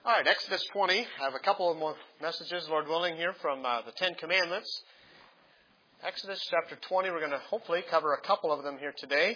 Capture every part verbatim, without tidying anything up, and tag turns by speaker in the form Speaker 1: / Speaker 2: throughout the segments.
Speaker 1: All right, Exodus twenty. I have a couple of more messages, Lord willing, here from uh, the Ten Commandments. Exodus chapter twenty, we're going to hopefully cover a couple of them here today.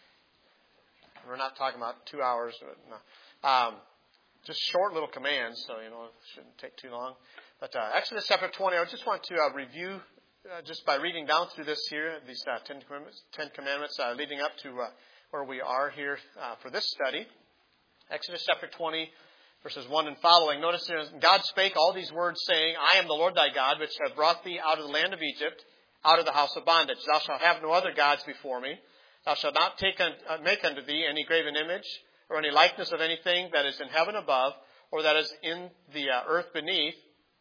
Speaker 1: We're not talking about two hours, but no. um, just short little commands, so, you know, it shouldn't take too long. But uh, Exodus chapter twenty, I just want to uh, review, uh, just by reading down through this here, these uh, Ten Commandments, Ten Commandments uh, leading up to uh, where we are here uh, for this study. Exodus chapter twenty. Verses one and following. Notice here, God spake all these words, saying, I am the Lord thy God, which have brought thee out of the land of Egypt, out of the house of bondage. Thou shalt have no other gods before me. Thou shalt not take un- uh, make unto thee any graven image, or any likeness of anything that is in heaven above, or that is in the uh, earth beneath,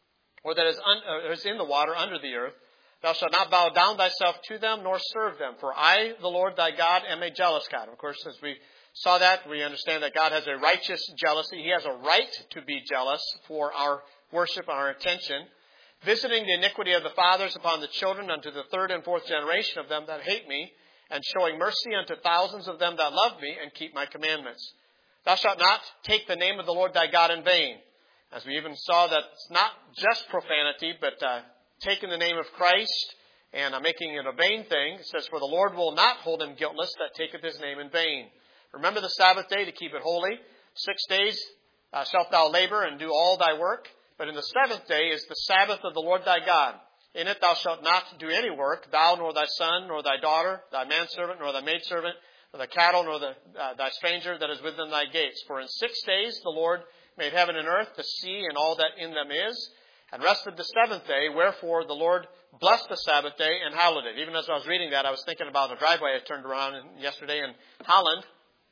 Speaker 1: or that is, un- uh, is in the water under the earth. Thou shalt not bow down thyself to them, nor serve them. For I, the Lord thy God, am a jealous God. Of course, as we saw that, we understand that God has a righteous jealousy. He has a right to be jealous for our worship and our attention, visiting the iniquity of the fathers upon the children unto the third and fourth generation of them that hate me, and showing mercy unto thousands of them that love me and keep my commandments. Thou shalt not take the name of the Lord thy God in vain. As we even saw, that it's not just profanity, but uh, taking the name of Christ and uh, making it a vain thing. It says, for the Lord will not hold him guiltless that taketh his name in vain. Remember the Sabbath day to keep it holy. Six days uh, shalt thou labor and do all thy work. But in the seventh day is the Sabbath of the Lord thy God. In it thou shalt not do any work, thou nor thy son, nor thy daughter, thy manservant, nor thy maidservant, nor thy cattle, nor the, uh, thy stranger that is within thy gates. For in six days the Lord made heaven and earth, the sea, and all that in them is, and rested the seventh day. Wherefore the Lord blessed the Sabbath day and hallowed it. Even as I was reading that, I was thinking about a driveway I turned around in yesterday in Holland.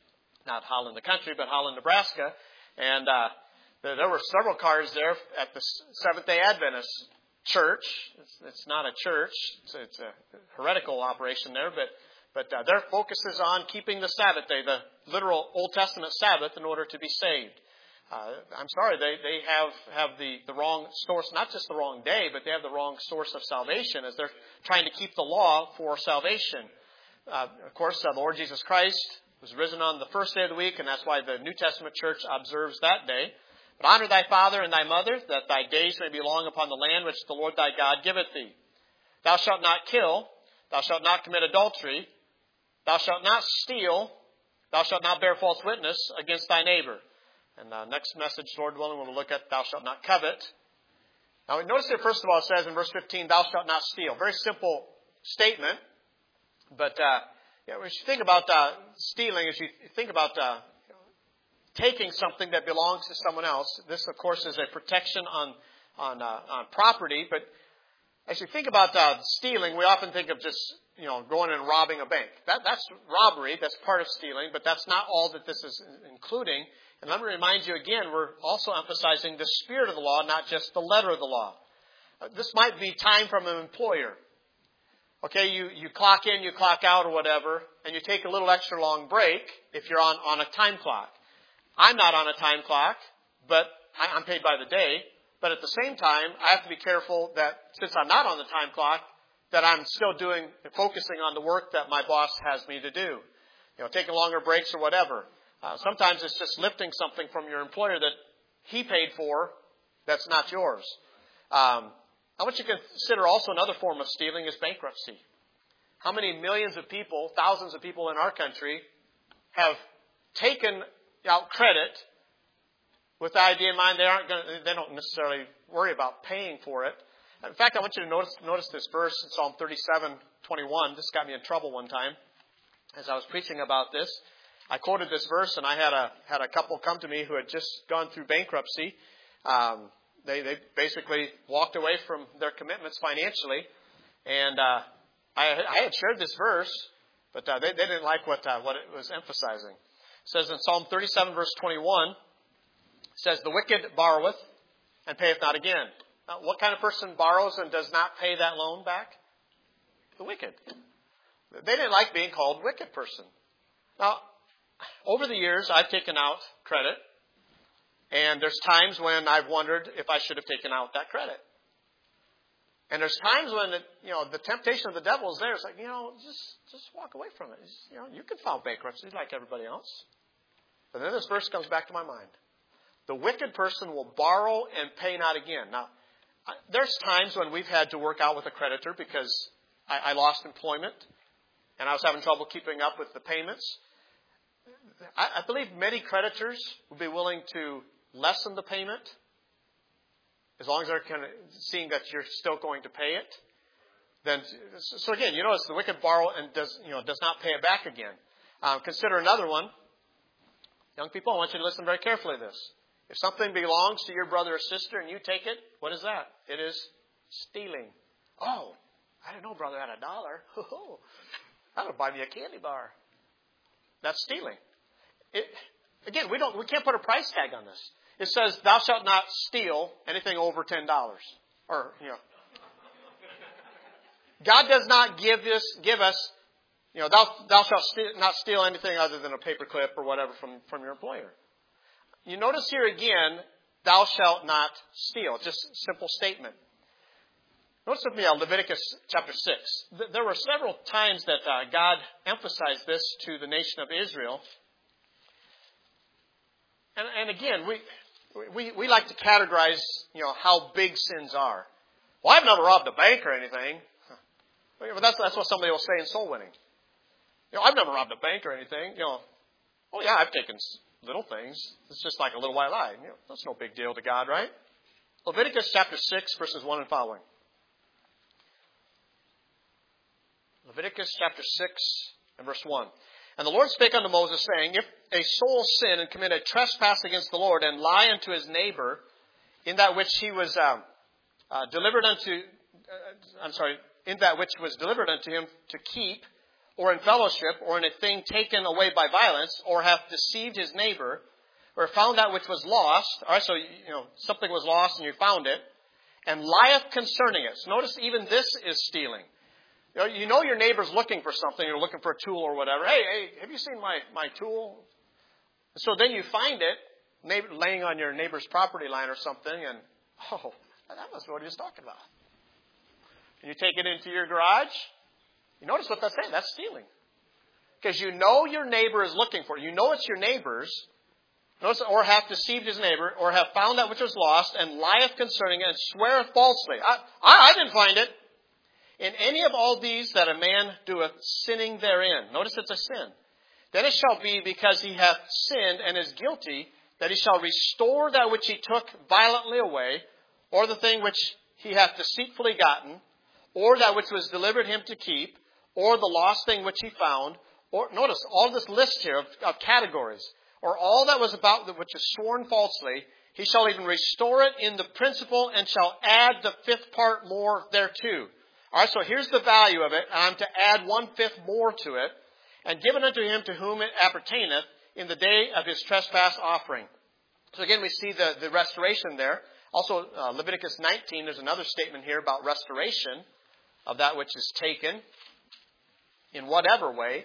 Speaker 1: Not Holland, the country, but Holland, Nebraska. And uh, there, there were several cars there at the Seventh-day Adventist church. It's, it's not a church. It's, it's a heretical operation there. But, but uh, their focus is on keeping the Sabbath day, the literal Old Testament Sabbath, in order to be saved. Uh, I'm sorry, they, they have, have the, the wrong source, not just the wrong day, but they have the wrong source of salvation as they're trying to keep the law for salvation. Uh, of course, uh, the Lord Jesus Christ was risen on the first day of the week, and that's why the New Testament church observes that day. But honor thy father and thy mother, that thy days may be long upon the land which the Lord thy God giveth thee. Thou shalt not kill. Thou shalt not commit adultery. Thou shalt not steal. Thou shalt not bear false witness against thy neighbor. And the next message, Lord willing, we'll look at thou shalt not covet. Now, notice here, first of all, it says in verse fifteen, thou shalt not steal. Very simple statement, but uh, Yeah, as you think about uh, stealing, as you think about uh, taking something that belongs to someone else, this, of course, is a protection on on, uh, on property. But as you think about uh, stealing, we often think of just you know going and robbing a bank. That that's robbery. That's part of stealing, but that's not all that this is including. And let me remind you again, we're also emphasizing the spirit of the law, not just the letter of the law. Uh, this might be time from an employer. Okay, you, you clock in, you clock out or whatever, and you take a little extra long break if you're on, on a time clock. I'm not on a time clock, but I, I'm paid by the day. But at the same time, I have to be careful that since I'm not on the time clock, that I'm still doing, focusing on the work that my boss has me to do. You know, taking longer breaks or whatever. Uh, sometimes it's just lifting something from your employer that he paid for that's not yours. Um, I want you to consider also another form of stealing is bankruptcy. How many millions of people, thousands of people in our country have taken out credit with the idea in mind they aren't going to, they don't necessarily worry about paying for it. In fact, I want you to notice, notice this verse in Psalm thirty-seven twenty-one. This got me in trouble one time as I was preaching about this. I quoted this verse, and I had a had a couple come to me who had just gone through bankruptcy. Um, They they basically walked away from their commitments financially, and uh, I, I had shared this verse, but uh, they, they didn't like what uh, what it was emphasizing. It says in Psalm thirty-seven, verse twenty-one, it says, "The wicked borroweth and payeth not again." Now, what kind of person borrows and does not pay that loan back? The wicked. They didn't like being called wicked person. Now, over the years, I've taken out credit. And there's times when I've wondered if I should have taken out that credit. And there's times when, it, you know, the temptation of the devil is there. It's like, you know, just just walk away from it. Just, you know, you can file bankruptcy like everybody else. But then this verse comes back to my mind. The wicked person will borrow and pay not again. Now, there's times when we've had to work out with a creditor because I, I lost employment and I was having trouble keeping up with the payments. I, I believe many creditors would be willing to lessen the payment as long as they're kind of seeing that you're still going to pay it. Then, so again, you notice the wicked borrow and does you know does not pay it back again. Um, consider another one. Young people, I want you to listen very carefully to this. If something belongs to your brother or sister and you take it, what is that? It is stealing. Oh, I didn't know brother had a dollar. Oh, that'll buy me a candy bar. That's stealing. It, again, we don't we can't put a price tag on this. It says, "Thou shalt not steal anything over ten dollars." Or you know, God does not give this give us. You know, thou, thou shalt steal, not steal anything other than a paper clip or whatever from, from your employer. You notice here again, thou shalt not steal. Just a simple statement. Notice with me uh, Leviticus chapter six. There were several times that uh, God emphasized this to the nation of Israel. And, and again, we, we we like to categorize, you know, how big sins are. Well, I've never robbed a bank or anything. But that's, that's what somebody will say in soul winning. You know, I've never robbed a bank or anything. You know, oh yeah, I've taken little things. It's just like a little white lie. You know, that's no big deal to God, right? Leviticus chapter six, verses one and following. Leviticus chapter six and verse one. And the Lord spake unto Moses, saying, If a soul sin and commit a trespass against the Lord, and lie unto his neighbor in that which he was um, uh, delivered unto, uh, I'm sorry, in that which was delivered unto him to keep, or in fellowship, or in a thing taken away by violence, or hath deceived his neighbor, or found that which was lost. All right, so, you know, something was lost and you found it, and lieth concerning it. So notice even this is stealing. You know, you know your neighbor's looking for something, you're looking for a tool or whatever. Hey, hey, have you seen my, my tool? So then you find it neighbor, laying on your neighbor's property line or something, and, oh, that must be what he was talking about. And you take it into your garage. You notice what that's saying? That's stealing. Because you know your neighbor is looking for it. You know it's your neighbor's. Notice, or hath deceived his neighbor, or hath found that which was lost, and lieth concerning it, and sweareth falsely. I, I, I didn't find it. In any of all these that a man doeth, sinning therein. Notice it's a sin. Then it shall be, because he hath sinned and is guilty, that he shall restore that which he took violently away, or the thing which he hath deceitfully gotten, or that which was delivered him to keep, or the lost thing which he found, or notice all this list here of, of categories, or all that was about the, which is sworn falsely, he shall even restore it in the principal, and shall add the fifth part more thereto. All right, so here's the value of it. I'm to add one fifth more to it, and give it unto him to whom it appertaineth in the day of his trespass offering. So again, we see the, the restoration there. Also, uh, Leviticus nineteen, there's another statement here about restoration of that which is taken in whatever way.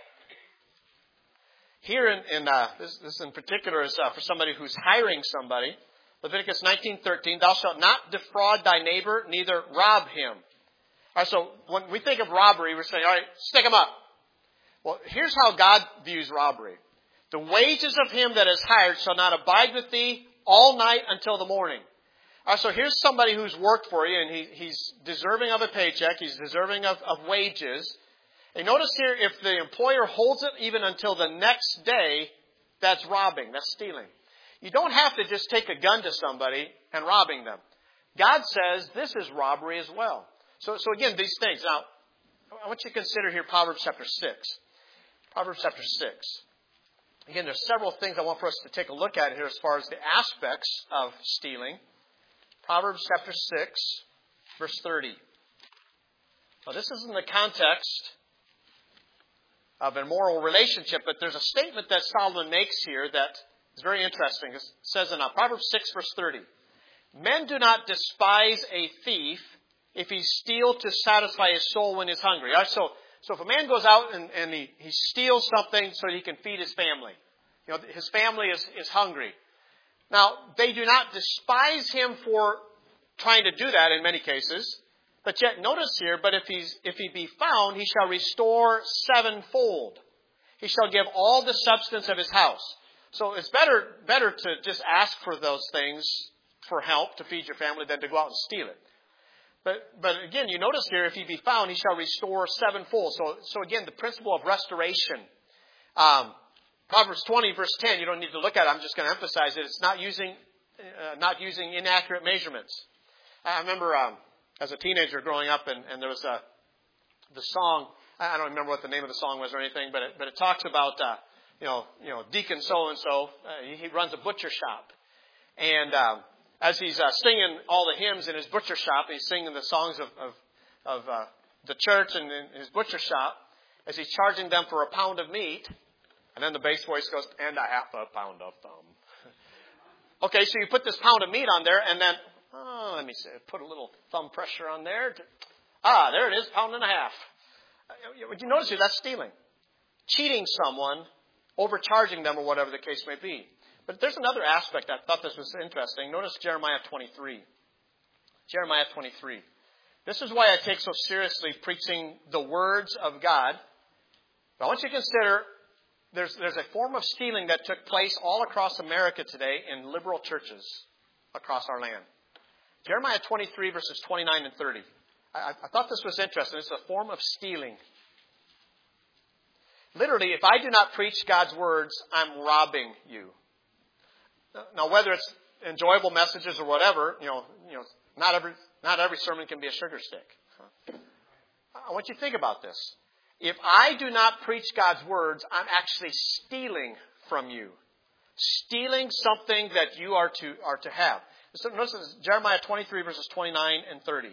Speaker 1: Here in, in uh, this, this in particular is uh, for somebody who's hiring somebody. Leviticus nineteen thirteen, thou shalt not defraud thy neighbor, neither rob him. All right, so when we think of robbery, we're saying, all right, stick him up. Well, here's how God views robbery. The wages of him that is hired shall not abide with thee all night until the morning. All right, so here's somebody who's worked for you, and he, he's deserving of a paycheck. He's deserving of, of wages. And notice here, if the employer holds it even until the next day, that's robbing. That's stealing. You don't have to just take a gun to somebody and robbing them. God says this is robbery as well. So, so again, these things. Now, I want you to consider here Proverbs chapter six. Proverbs chapter six. Again, there's several things I want for us to take a look at here as far as the aspects of stealing. Proverbs chapter six, verse thirty. Now, this is in the context of an immoral relationship, but there's a statement that Solomon makes here that is very interesting. It says in uh, Proverbs six, verse thirty, men do not despise a thief if he steal to satisfy his soul when he's hungry. All right, so, so if a man goes out and, and he, he steals something so he can feed his family, you know, his family is, is hungry. Now, they do not despise him for trying to do that in many cases. But yet, notice here, but if he's if he be found, he shall restore sevenfold. He shall give all the substance of his house. So it's better better to just ask for those things for help to feed your family than to go out and steal it. But but again, you notice here, if he be found, he shall restore sevenfold. So so again, the principle of restoration. Um, Proverbs twenty, verse ten. You don't need to look at it. I'm just going to emphasize it. It's not using uh, not using inaccurate measurements. I remember um, as a teenager growing up, and, and there was a the song. I don't remember what the name of the song was or anything, but it, but it talks about uh, you know you know Deacon so and so. He runs a butcher shop, and um, as he's uh, singing all the hymns in his butcher shop, he's singing the songs of of, of uh, the church and in his butcher shop. As he's charging them for a pound of meat, and then the bass voice goes, "And a half a pound of thumb." Okay, so you put this pound of meat on there, and then oh, let me see, put a little thumb pressure on there. Ah, there it is, pound and a half. Would you notice here, that's stealing. Cheating someone, overcharging them, or whatever the case may be. But there's another aspect. I thought this was interesting. Notice Jeremiah twenty-three. Jeremiah twenty-three. This is why I take so seriously preaching the words of God. But I want you to consider there's, there's a form of stealing that took place all across America today in liberal churches across our land. Jeremiah twenty-three, verses twenty-nine and thirty. I, I thought this was interesting. It's a form of stealing. Literally, if I do not preach God's words, I'm robbing you. Now, whether it's enjoyable messages or whatever, you know, you know, not every not every sermon can be a sugar stick. I want you to think about this. If I do not preach God's words, I'm actually stealing from you, stealing something that you are to are to have. So notice Jeremiah twenty-three, verses twenty-nine and thirty.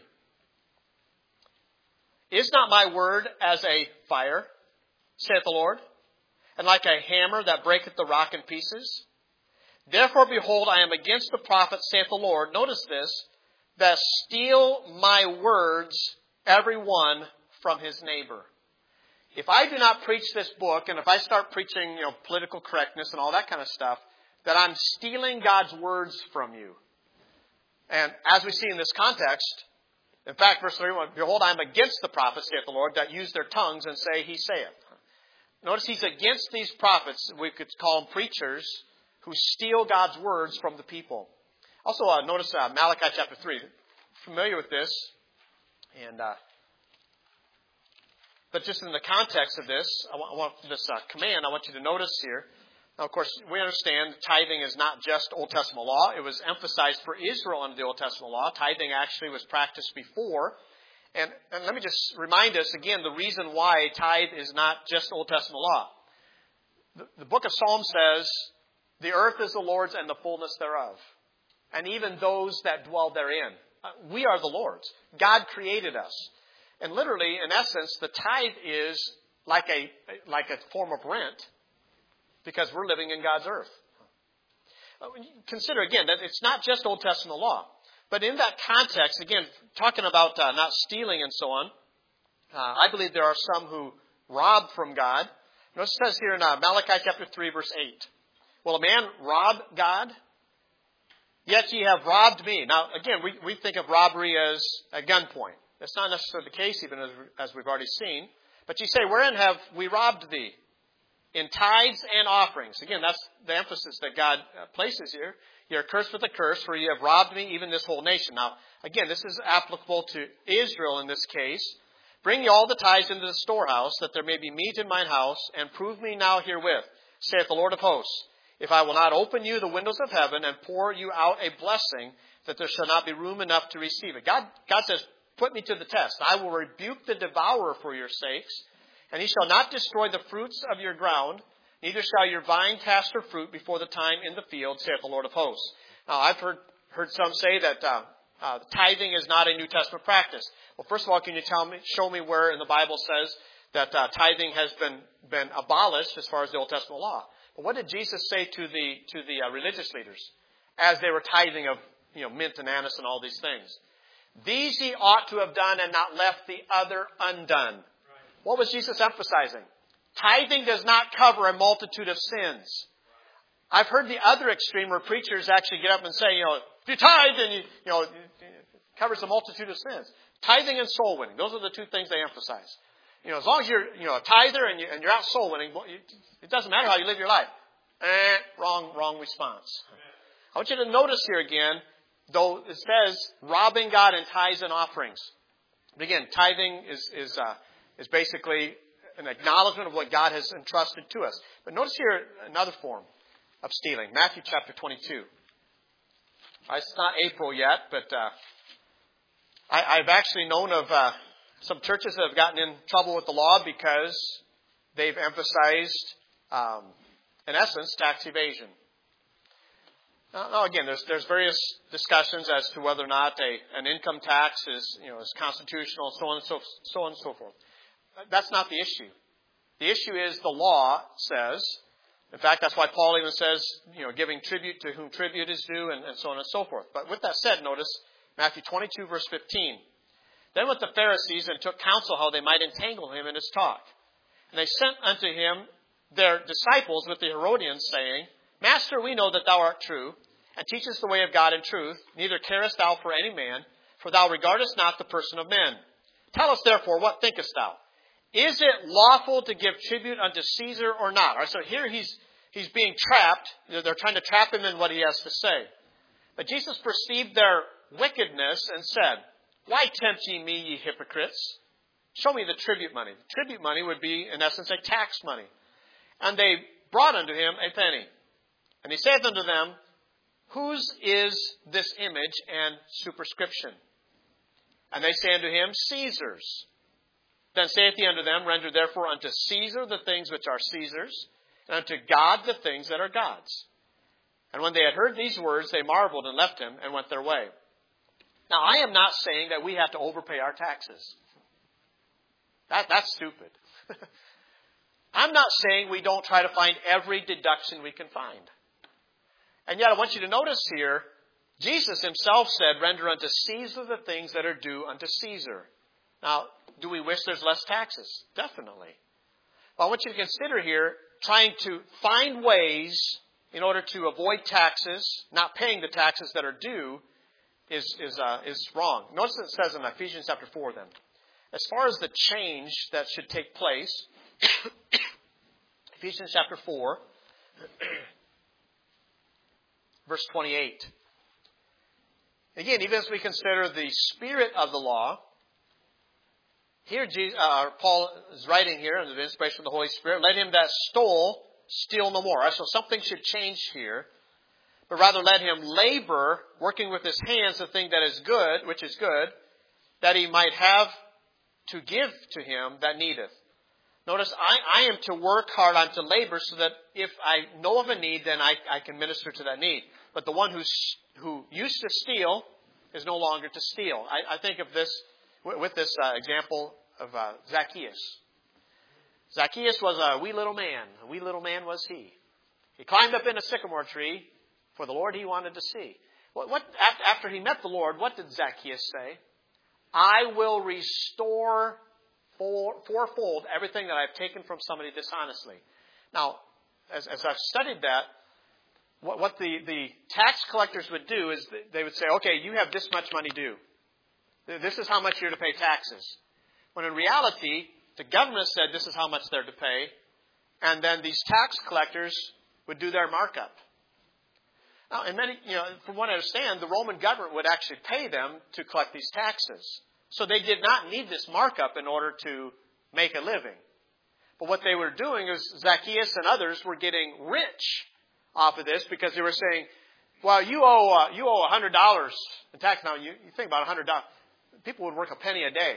Speaker 1: Is not my word as a fire, saith the Lord, and like a hammer that breaketh the rock in pieces? Therefore, behold, I am against the prophet, saith the Lord. Notice this, that steal my words, every one from his neighbor. If I do not preach this book, and if I start preaching, you know, political correctness and all that kind of stuff, that I'm stealing God's words from you. And as we see in this context, in fact, verse thirty-one, behold, I am against the prophets, saith the Lord, that use their tongues and say, he saith. Notice he's against these prophets, we could call them preachers, who steal God's words from the people. Also, uh, notice uh, Malachi chapter three. Familiar with this. And, uh, but just in the context of this, I want, I want this uh, command, I want you to notice here. Now, of course, we understand tithing is not just Old Testament law. It was emphasized for Israel under the Old Testament law. Tithing actually was practiced before. And, and let me just remind us again the reason why tithe is not just Old Testament law. The, the book of Psalms says, the earth is the Lord's and the fullness thereof, and even those that dwell therein. We are the Lord's. God created us. And literally, in essence, the tithe is like a like a form of rent because we're living in God's earth. Consider again that it's not just Old Testament law. But in that context, again, talking about uh, not stealing and so on, uh, I believe there are some who rob from God. Notice it says here in uh, Malachi chapter three, verse eight. Will a man rob God? Yet ye have robbed me. Now, again, we, we think of robbery as a gunpoint. That's not necessarily the case, even as, as we've already seen. But ye say, wherein have we robbed thee? In tithes and offerings. Again, that's the emphasis that God places here. You're cursed with a curse, for ye have robbed me, even this whole nation. Now, again, this is applicable to Israel in this case. Bring ye all the tithes into the storehouse, that there may be meat in mine house, and prove me now herewith, saith the Lord of hosts, if I will not open you the windows of heaven and pour you out a blessing, that there shall not be room enough to receive it. God, God says, put me to the test. I will rebuke the devourer for your sakes, and he shall not destroy the fruits of your ground, neither shall your vine cast her fruit before the time in the field, saith the Lord of hosts. Now, I've heard heard some say that uh, uh, tithing is not a New Testament practice. Well, first of all, can you tell me, show me where in the Bible says that uh, tithing has been been abolished as far as the Old Testament law? But what did Jesus say to the to the uh, religious leaders as they were tithing of you know mint and anise and all these things? These ye ought to have done and not left the other undone. Right. What was Jesus emphasizing? Tithing does not cover a multitude of sins. I've heard the other extreme where preachers actually get up and say, you know, if you tithe, then you, you know, it covers a multitude of sins. Tithing and soul winning. Those are the two things they emphasize. You know, as long as you're, you know, a tither and, you, and you're out soul winning, it doesn't matter how you live your life. Eh, wrong, wrong response. I want you to notice here again, though it says robbing God in tithes and offerings. But again, tithing is is uh, is basically an acknowledgement of what God has entrusted to us. But notice here another form of stealing. Matthew chapter twenty-two. It's not April yet, but uh, I, I've actually known of uh, some churches that have gotten in trouble with the law because they've emphasized, um, in essence, tax evasion. Now, now again, there's there's various discussions as to whether or not a an income tax is you know is constitutional, and so on and so so on and so forth. That's not the issue. The issue is the law says. In fact, that's why Paul even says, you know, giving tribute to whom tribute is due, and, and so on and so forth. But with that said, notice Matthew twenty-two, verse fifteen. Then went the Pharisees and took counsel how they might entangle him in his talk. And they sent unto him their disciples with the Herodians, saying, Master, we know that thou art true, and teachest the way of God in truth, neither carest thou for any man, for thou regardest not the person of men. Tell us therefore, what thinkest thou? Is it lawful to give tribute unto Caesar or not? All right, so here he's he's being trapped. They're trying to trap him in what he has to say. But Jesus perceived their wickedness and said, Why tempt ye me, ye hypocrites? Show me the tribute money. The tribute money would be, in essence, a tax money. And they brought unto him a penny. And he saith unto them, Whose is this image and superscription? And they say unto him, Caesar's. Then saith he unto them, Render therefore unto Caesar the things which are Caesar's, and unto God the things that are God's. And when they had heard these words, they marveled and left him and went their way. Now, I am not saying that we have to overpay our taxes. That, that's stupid. I'm not saying we don't try to find every deduction we can find. And yet I want you to notice here, Jesus himself said, Render unto Caesar the things that are due unto Caesar. Now, do we wish there's less taxes? Definitely. But I want you to consider here trying to find ways in order to avoid taxes, not paying the taxes that are due, is is uh, is wrong. Notice it says in Ephesians chapter four then. As far as the change that should take place, Ephesians chapter four, verse twenty-eight. Again, even as we consider the spirit of the law, here Jesus, uh, Paul is writing here under the inspiration of the Holy Spirit, let him that stole steal no more. So something should change here, but rather let him labor, working with his hands the thing that is good, which is good, that he might have to give to him that needeth. Notice, I, I am to work hard, I'm to labor, so that if I know of a need, then I, I can minister to that need. But the one who's, who used to steal is no longer to steal. I, I think of this, with this uh, example of uh, Zacchaeus. Zacchaeus was a wee little man. A wee little man was he. He climbed up in a sycamore tree for the Lord he wanted to see. What, what after he met the Lord, what did Zacchaeus say? I will restore four, fourfold everything that I've taken from somebody dishonestly. Now, as, as I've studied that, what, what the, the tax collectors would do is they would say, okay, you have this much money due. This is how much you're to pay taxes. When in reality, the government said this is how much they're to pay, and then these tax collectors would do their markup. Now, and many, you know, from what I understand, the Roman government would actually pay them to collect these taxes. So they did not need this markup in order to make a living. But what they were doing is Zacchaeus and others were getting rich off of this because they were saying, well, you owe uh, you owe one hundred dollars in tax. Now, you, you think about one hundred dollars. People would work a penny a day.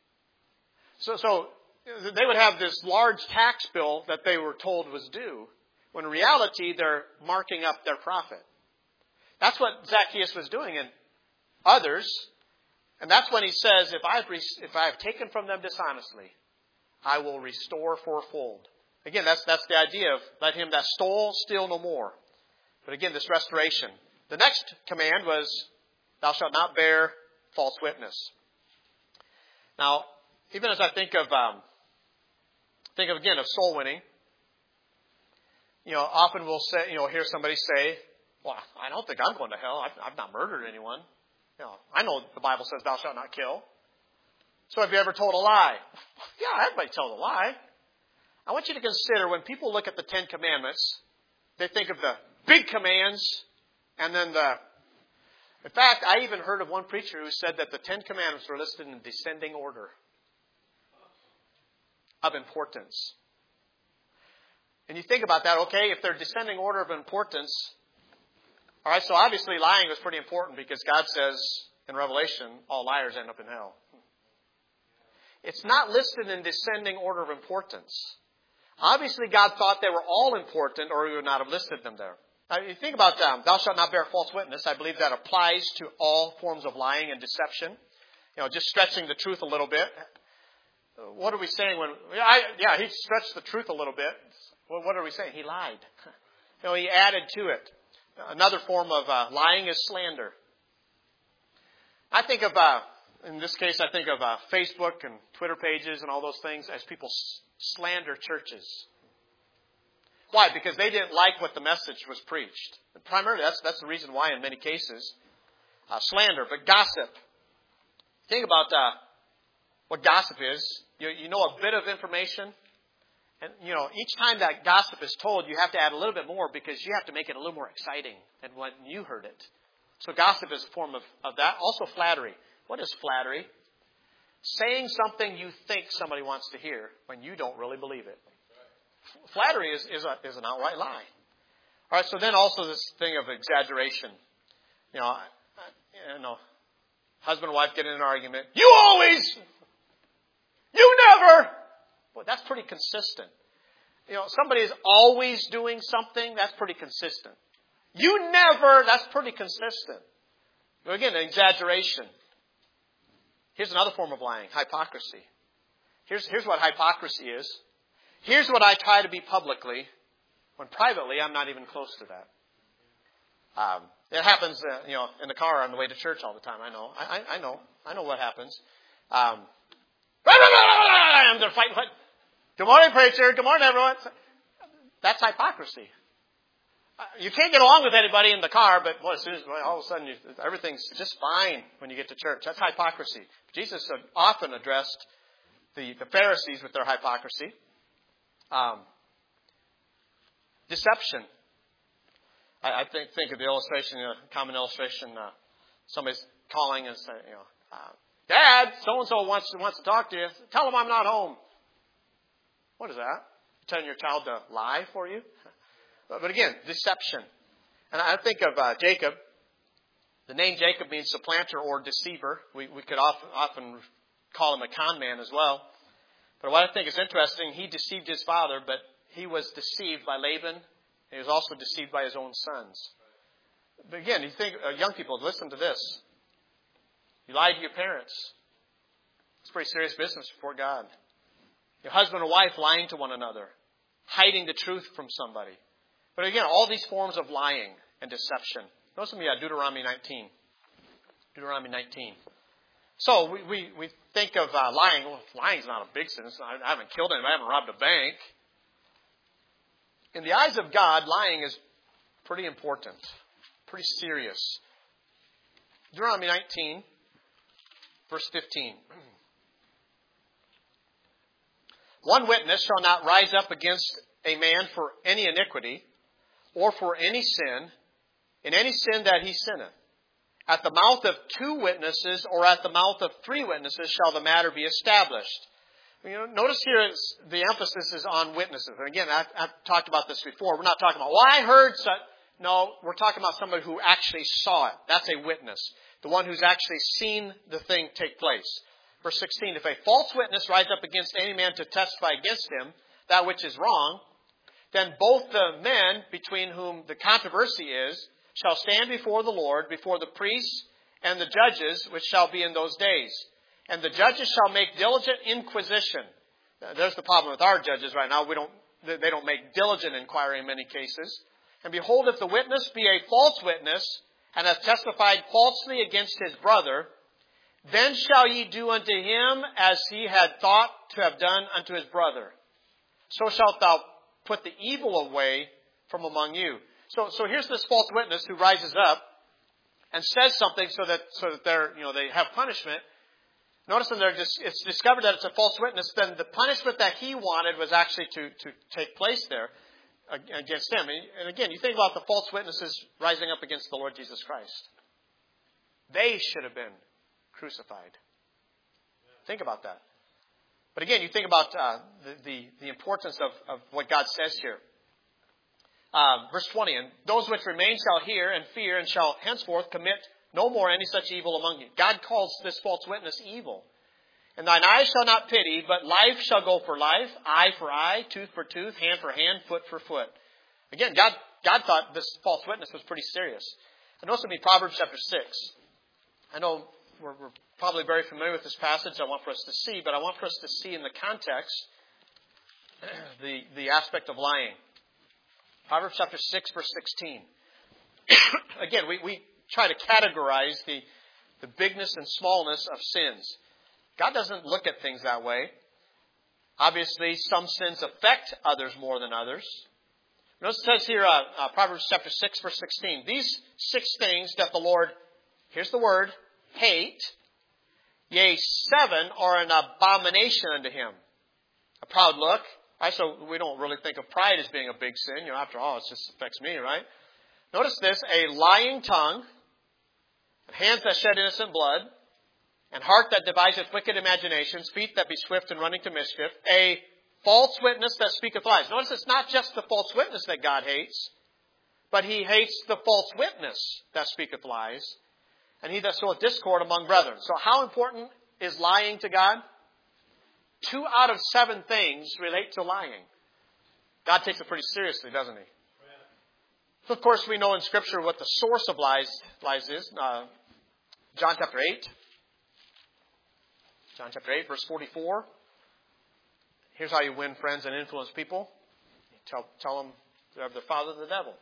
Speaker 1: So, so they would have this large tax bill that they were told was due, when in reality they're marking up their profit. That's what Zacchaeus was doing, and others. And that's when he says, if I've, if I've taken from them dishonestly, I will restore fourfold. Again, that's, that's the idea of let him that stole steal no more. But again, this restoration. The next command was, thou shalt not bear false witness. Now, even as I think of, um, think of again of soul winning, you know, often we'll say, you know, hear somebody say, well, I don't think I'm going to hell. I've, I've not murdered anyone. You know, I know the Bible says thou shalt not kill. So have you ever told a lie? Yeah, everybody tells a lie. I want you to consider when people look at the Ten Commandments, They think of the big commands and then the... In fact, I even heard of one preacher who said that the Ten Commandments were listed in descending order of importance. And you think about that, okay, if they're descending order of importance, all right, so obviously lying was pretty important because God says in Revelation, all liars end up in hell. It's not listed in descending order of importance. Obviously, God thought they were all important or He would not have listed them there. Now, you think about um, thou shalt not bear false witness. I believe that applies to all forms of lying and deception. You know, just stretching the truth a little bit. What are we saying when... I, yeah, he stretched the truth a little bit. Well, what are we saying? He lied. You know, he added to it. Another form of uh, lying is slander. I think of, uh, in this case, I think of uh, Facebook and Twitter pages and all those things as people s- slander churches. Why? Because they didn't like what the message was preached. And primarily, that's that's the reason why in many cases. Uh, slander, but gossip. Think about uh, what gossip is. You, you know a bit of information. And, you know, each time that gossip is told, you have to add a little bit more because you have to make it a little more exciting than when you heard it. So gossip is a form of, of that. Also flattery. What is flattery? Saying something you think somebody wants to hear when you don't really believe it. Flattery is, is, a, is an outright lie. All right, so then also this thing of exaggeration. You know, you know, husband and wife get in an argument. You always! You never! Well, that's pretty consistent. You know, somebody is always doing something, that's pretty consistent. You never, that's pretty consistent. But again, exaggeration. Here's another form of lying, hypocrisy. Here's, here's what hypocrisy is. Here's what I try to be publicly, when privately I'm not even close to that. Um, it happens, uh, you know, in the car on the way to church all the time. I know. I, I, I know. I know what happens. Um, I'm going to fight, fight. Good morning, preacher. Good morning, everyone. That's hypocrisy. Uh, you can't get along with anybody in the car, but well, as soon as well, all of a sudden you, everything's just fine when you get to church. That's hypocrisy. Jesus often addressed the, the Pharisees with their hypocrisy. Um, deception. I, I think think of the illustration, a common illustration. Uh, somebody's calling and saying, you know, uh, Dad, so and so wants wants to talk to you. Tell him I'm not home. What is that? You're telling your child to lie for you? But, but again, deception. And I think of uh, Jacob. The name Jacob means supplanter or deceiver. We we could often often call him a con man as well. But what I think is interesting, he deceived his father, but he was deceived by Laban. He was also deceived by his own sons. But again, you think, uh, young people, listen to this. You lied to your parents. It's pretty serious business before God. Your husband and wife lying to one another. Hiding the truth from somebody. But again, all these forms of lying and deception. Notice with me, uh, Deuteronomy nineteen. Deuteronomy nineteen. So we, we, we think of uh, lying. Well, lying's not a big sin. I haven't killed anybody. I haven't robbed a bank. In the eyes of God, lying is pretty important. Pretty serious. Deuteronomy nineteen, verse fifteen. One witness shall not rise up against a man for any iniquity or for any sin, in any sin that he sinneth. At the mouth of two witnesses or at the mouth of three witnesses shall the matter be established. You know, notice here it's, the emphasis is on witnesses. And again, I've, I've talked about this before. We're not talking about, well, I heard such. No, we're talking about somebody who actually saw it. That's a witness. The one who's actually seen the thing take place. Verse sixteen, if a false witness rise up against any man to testify against him, that which is wrong, then both the men between whom the controversy is shall stand before the Lord, before the priests and the judges, which shall be in those days. And the judges shall make diligent inquisition. There's the problem with our judges right now. We don't, they don't make diligent inquiry in many cases. And behold, if the witness be a false witness, and hath testified falsely against his brother, then shall ye do unto him as he had thought to have done unto his brother. So shalt thou put the evil away from among you. So, so here's this false witness who rises up and says something so that so that they're you know they have punishment. Notice when they're just, it's discovered that it's a false witness, then the punishment that he wanted was actually to, to take place there. against him. And again, you think about the false witnesses rising up against the Lord Jesus Christ. They should have been crucified. Think about that. But again, you think about uh, the, the, the importance of, of what God says here. Uh, verse twenty, and those which remain shall hear and fear and shall henceforth commit no more any such evil among you. God calls this false witness evil. And thine eye shall not pity, but life shall go for life, eye for eye, tooth for tooth, hand for hand, foot for foot. Again, God, God thought this false witness was pretty serious. And also in Proverbs chapter six. I know we're, we're probably very familiar with this passage. I want for us to see, but I want for us to see in the context the, the aspect of lying. Proverbs chapter six, verse sixteen. Again, we, we try to categorize the, the bigness and smallness of sins. God doesn't look at things that way. Obviously, some sins affect others more than others. Notice it says here, uh, uh, Proverbs chapter six, verse sixteen. These six things that the Lord, here's the word, hate, yea, seven are an abomination unto him. A proud look. Right, so we don't really think of pride as being a big sin. You know, after all, it just affects me, right? Notice this, a lying tongue, hands that shed innocent blood, and heart that deviseth wicked imaginations, feet that be swift in running to mischief, a false witness that speaketh lies. Notice it's not just the false witness that God hates, but he hates the false witness that speaketh lies, and he that soweth discord among brethren. So how important is lying to God? Two out of seven things relate to lying. God takes it pretty seriously, doesn't he? So, of course, we know in Scripture what the source of lies, lies is. Uh, John chapter eight. John chapter eight, verse forty-four. Here's how you win friends and influence people. You tell, tell them they're their father, the devil.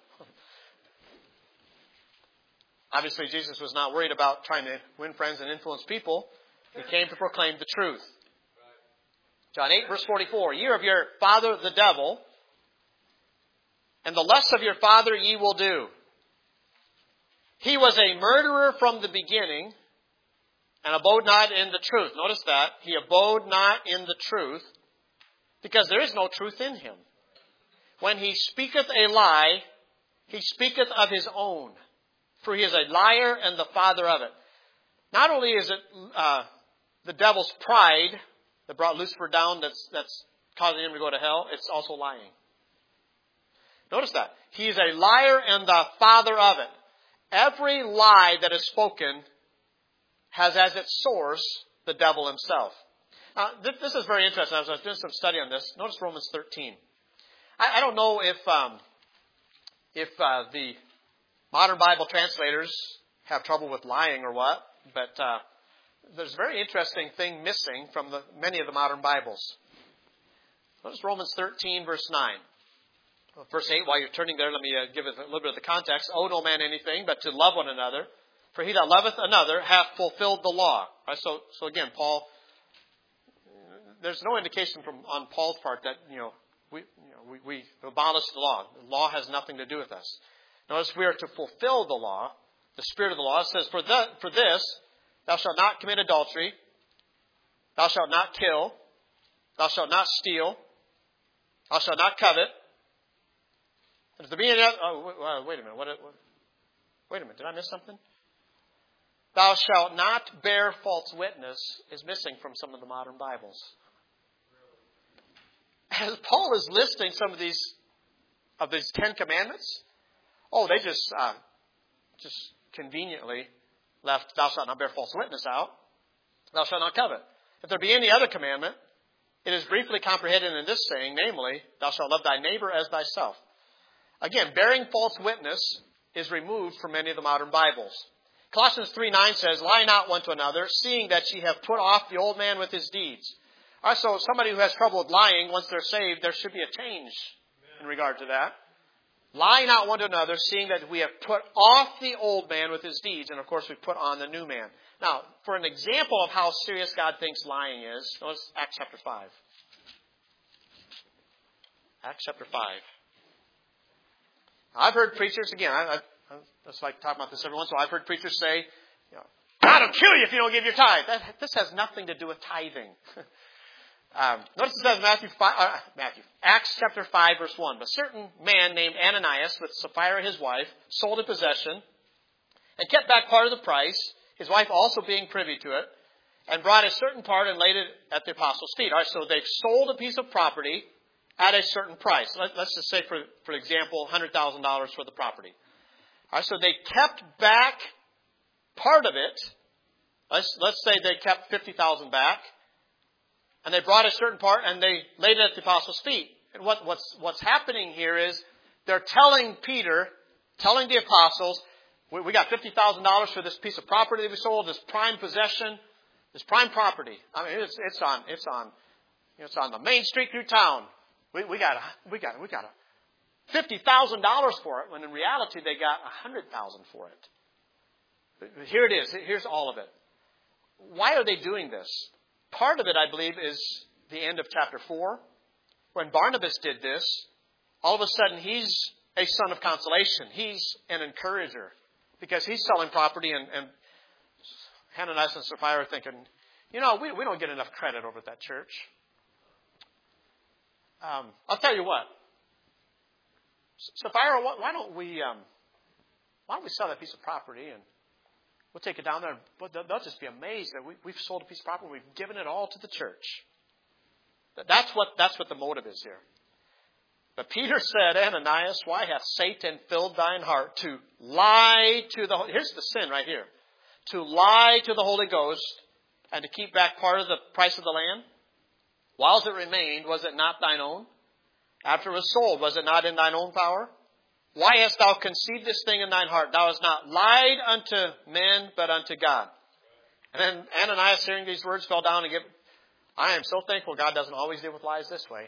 Speaker 1: Obviously, Jesus was not worried about trying to win friends and influence people. He came to proclaim the truth. John eight, verse forty-four. Ye are of your father, the devil, and the lusts of your father ye will do. He was a murderer from the beginning, and abode not in the truth. Notice that. He abode not in the truth, because there is no truth in him. When he speaketh a lie, he speaketh of his own, for he is a liar and the father of it. Not only is it uh, the devil's pride that brought Lucifer down that's, that's causing him to go to hell, it's also lying. Notice that. He is a liar and the father of it. Every lie that is spoken has as its source the devil himself. Now, this is very interesting. As I was doing some study on this, notice Romans thirteen. I, I don't know if um, if uh, the modern Bible translators have trouble with lying or what, but uh, there's a very interesting thing missing from the, many of the modern Bibles. Notice Romans thirteen, verse nine. Well, verse eight, while you're turning there, let me uh, give it a little bit of the context. Owe no man anything but to love one another. For he that loveth another hath fulfilled the law. Right, so, so again, Paul, there's no indication from on Paul's part that, you know, we, you know, we, we abolish the law. The law has nothing to do with us. Notice we are to fulfill the law, the spirit of the law. It says, for, the, for this, thou shalt not commit adultery, thou shalt not kill, thou shalt not steal, thou shalt not covet. And if there be any other, oh, wait a minute, what, what, wait a minute, did I miss something? Thou shalt not bear false witness is missing from some of the modern Bibles. As Paul is listing some of these of these Ten Commandments, oh, they just uh, just conveniently left thou shalt not bear false witness out. Thou shalt not covet. If there be any other commandment, it is briefly comprehended in this saying, namely, thou shalt love thy neighbor as thyself. Again, bearing false witness is removed from many of the modern Bibles. Colossians three nine says, lie not one to another, seeing that ye have put off the old man with his deeds. All right, so somebody who has trouble with lying, once they're saved, there should be a change in regard to that. Lie not one to another, seeing that we have put off the old man with his deeds, and of course we put on the new man. Now, for an example of how serious God thinks lying is, notice Acts chapter five. Acts chapter five. I've heard preachers, again, I, I, I just like to talk about this every once in a while. I've heard preachers say, you know, God will kill you if you don't give your tithe. That, this has nothing to do with tithing. Um, notice it says in Matthew five, uh, Matthew, Acts chapter five, verse one. But a certain man named Ananias, with Sapphira his wife, sold a possession and kept back part of the price, his wife also being privy to it, and brought a certain part and laid it at the apostles' feet. All right, so they've sold a piece of property at a certain price. Let, let's just say, for, for example, one hundred thousand dollars for the property. All right, so they kept back part of it. Let's, let's say they kept fifty thousand dollars back. And they brought a certain part and they laid it at the apostles' feet. And what, what's, what's happening here is they're telling Peter, telling the apostles, we, we got fifty thousand dollars for this piece of property that we sold, this prime possession, this prime property. I mean, it's, it's on, it's on, you know, it's on the main street through town. We, we got, a, we got, we got a fifty thousand dollars for it, when in reality they got a hundred thousand for it. Here it is. Here's all of it. Why are they doing this? Part of it, I believe, is the end of chapter four. When Barnabas did this, all of a sudden he's a son of consolation. He's an encourager because he's selling property, and, and Ananias and Sapphira are thinking, you know, we, we don't get enough credit over at that church. Um, I'll tell you what. Sapphira, why don't we um, why don't we sell that piece of property and we'll take it down there, but they'll just be amazed that we, we've sold a piece of property and we've given it all to the church. That's what, that's what the motive is here. But Peter said, Ananias, why hath Satan filled thine heart to lie to the... Here's the sin right here. To lie to the Holy Ghost and to keep back part of the price of the land? Whilst it remained, was it not thine own? After it was sold, was it not in thine own power? Why hast thou conceived this thing in thine heart? Thou hast not lied unto men, but unto God. And then Ananias, hearing these words, fell down and gave... I am so thankful God doesn't always deal with lies this way.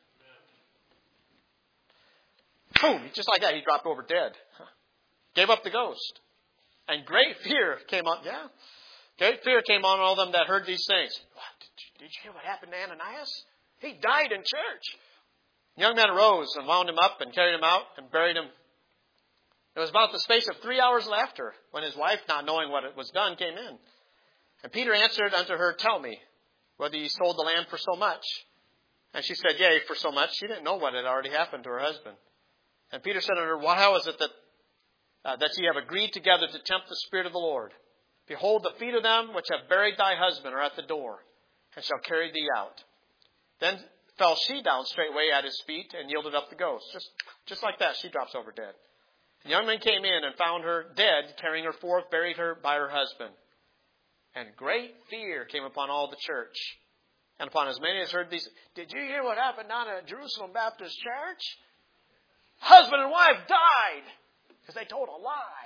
Speaker 1: Boom! Just like that, he dropped over dead. Gave up the ghost. And great fear came on... Yeah. Great fear came on all them that heard these things. What? Did you, did you hear what happened to Ananias? He died in church. The young man arose and wound him up and carried him out and buried him. It was about the space of three hours after when his wife, not knowing what it was done, came in. And Peter answered unto her, Tell me, whether ye sold the land for so much. And she said, Yea, for so much. She didn't know what had already happened to her husband. And Peter said unto her, Well, how is it that, uh, that ye have agreed together to tempt the Spirit of the Lord? Behold, the feet of them which have buried thy husband are at the door, and shall carry thee out. Then fell she down straightway at his feet and yielded up the ghost. Just, just like that, she drops over dead. The young men came in and found her dead, carrying her forth, buried her by her husband. And great fear came upon all the church, and upon as many as heard these. Did you hear what happened down at Jerusalem Baptist Church? Husband and wife died because they told a lie.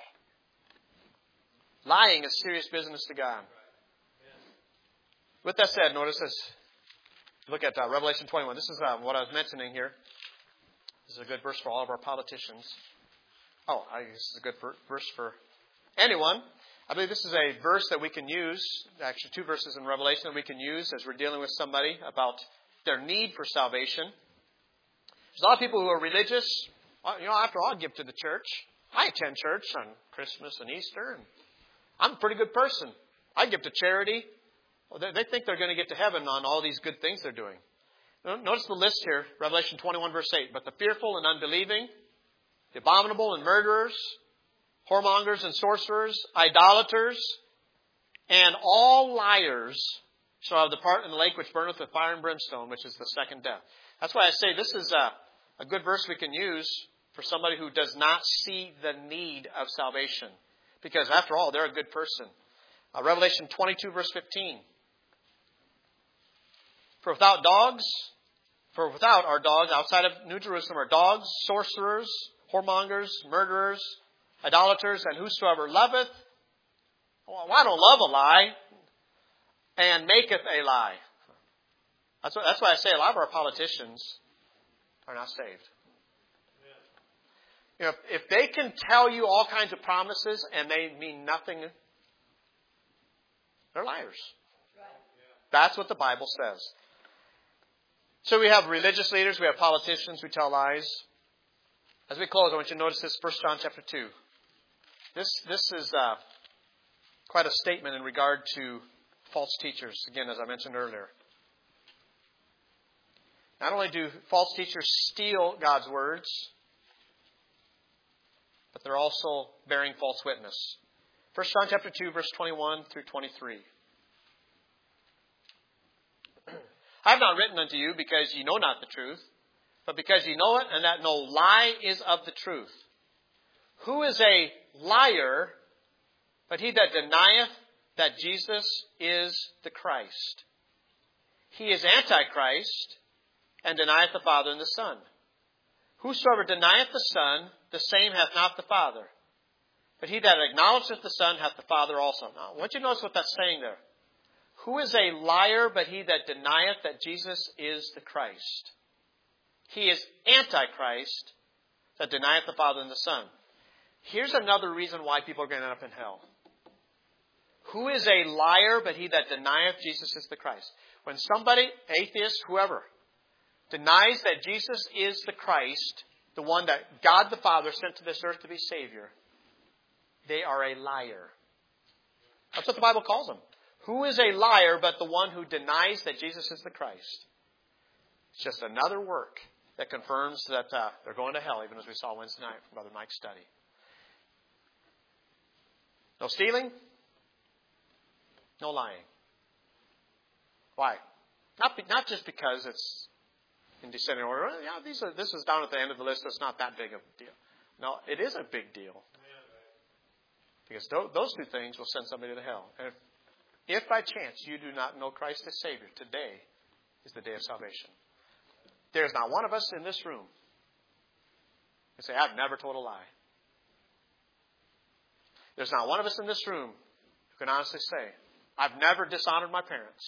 Speaker 1: Lying is serious business to God. With that said, notice this. Look at uh, Revelation twenty-one. This is uh, what I was mentioning here. This is a good verse for all of our politicians. Oh, I guess this is a good verse for anyone. I believe this is a verse that we can use, actually two verses in Revelation that we can use as we're dealing with somebody about their need for salvation. There's a lot of people who are religious. You know, after all, I give to the church. I attend church on Christmas and Easter, and I'm a pretty good person. I give to charity. Well, they think they're going to get to heaven on all these good things they're doing. Notice the list here, Revelation twenty-one, verse eight. But the fearful and unbelieving, the abominable and murderers, whoremongers and sorcerers, idolaters, and all liars shall have the part in the lake which burneth with fire and brimstone, which is the second death. That's why I say this is a, a good verse we can use for somebody who does not see the need of salvation. Because after all, they're a good person. Uh, Revelation twenty-two, verse fifteen. For without dogs, for without our dogs, outside of New Jerusalem, are dogs, sorcerers, whoremongers, murderers, idolaters, and whosoever loveth, well, I don't love a lie, and maketh a lie. That's, what, that's why I say a lot of our politicians are not saved. You know, if, if they can tell you all kinds of promises and they mean nothing, they're liars. That's what the Bible says. So we have religious leaders, we have politicians who tell lies. As we close, I want you to notice this, First John chapter two. This, this is uh, quite a statement in regard to false teachers, again, as I mentioned earlier. Not only do false teachers steal God's words, but they're also bearing false witness. First John chapter two, verse twenty-one through twenty-three. I have not written unto you because ye know not the truth, but because ye know it, and that no lie is of the truth. Who is a liar, but he that denieth that Jesus is the Christ? He is Antichrist, and denieth the Father and the Son. Whosoever denieth the Son, the same hath not the Father. But he that acknowledgeth the Son hath the Father also. Now, I want you to notice what that's saying there. Who is a liar but he that denieth that Jesus is the Christ? He is Antichrist that denieth the Father and the Son. Here's another reason why people are going to end up in hell. Who is a liar but he that denieth Jesus is the Christ? When somebody, atheist, whoever, denies that Jesus is the Christ, the one that God the Father sent to this earth to be Savior, they are a liar. That's what the Bible calls them. Who is a liar but the one who denies that Jesus is the Christ? It's just another work that confirms that uh, they're going to hell, even as we saw Wednesday night from Brother Mike's study. No stealing. No lying. Why? Not, be, not just because it's in descending order. Yeah, these are, this is down at the end of the list, so it's not that big of a deal. No, it is a big deal. Because those two things will send somebody to hell. And if, if by chance you do not know Christ as Savior, today is the day of salvation. There's not one of us in this room who say, I've never told a lie. There's not one of us in this room who can honestly say, I've never dishonored my parents.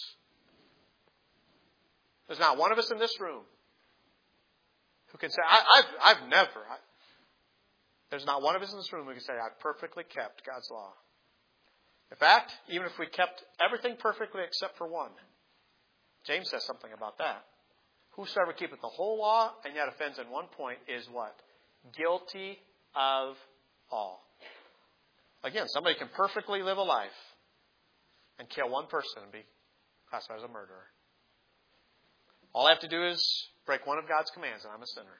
Speaker 1: There's not one of us in this room who can say, I, I've, I've never. I, there's not one of us in this room who can say, I've perfectly kept God's law. In fact, even if we kept everything perfectly except for one, James says something about that. Whosoever keepeth the whole law and yet offends in one point is what? Guilty of all. Again, somebody can perfectly live a life and kill one person and be classified as a murderer. All I have to do is break one of God's commands and I'm a sinner.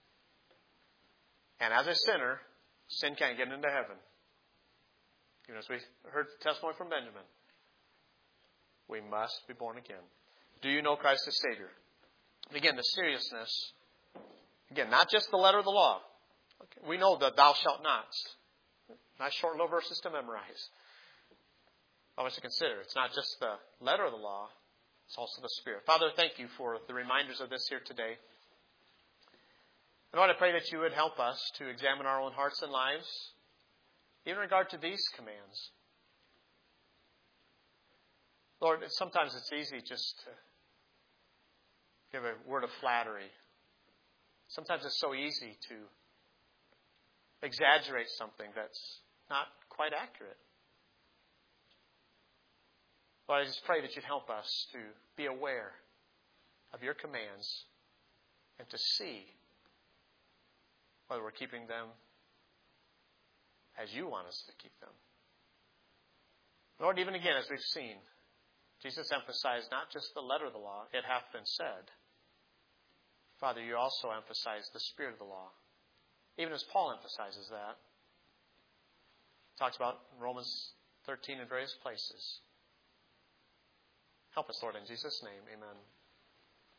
Speaker 1: And as a sinner, sin can't get into heaven. Even as we heard the testimony from Benjamin, we must be born again. Do you know Christ as Savior? And again, the seriousness. Again, not just the letter of the law. Okay, we know the thou shalt nots. Nice short little verses to memorize. Always to consider. It's not just the letter of the law. It's also the Spirit. Father, thank you for the reminders of this here today. And Lord, I pray that you would help us to examine our own hearts and lives, even in regard to these commands. Lord, sometimes it's easy just to give a word of flattery. Sometimes it's so easy to exaggerate something that's not quite accurate. Lord, I just pray that you'd help us to be aware of your commands and to see whether we're keeping them as you want us to keep them. Lord, even again, as we've seen, Jesus emphasized not just the letter of the law, it hath been said. Father, you also emphasize the spirit of the law, even as Paul emphasizes that. He talks about Romans thirteen in various places. Help us, Lord, in Jesus' name. Amen.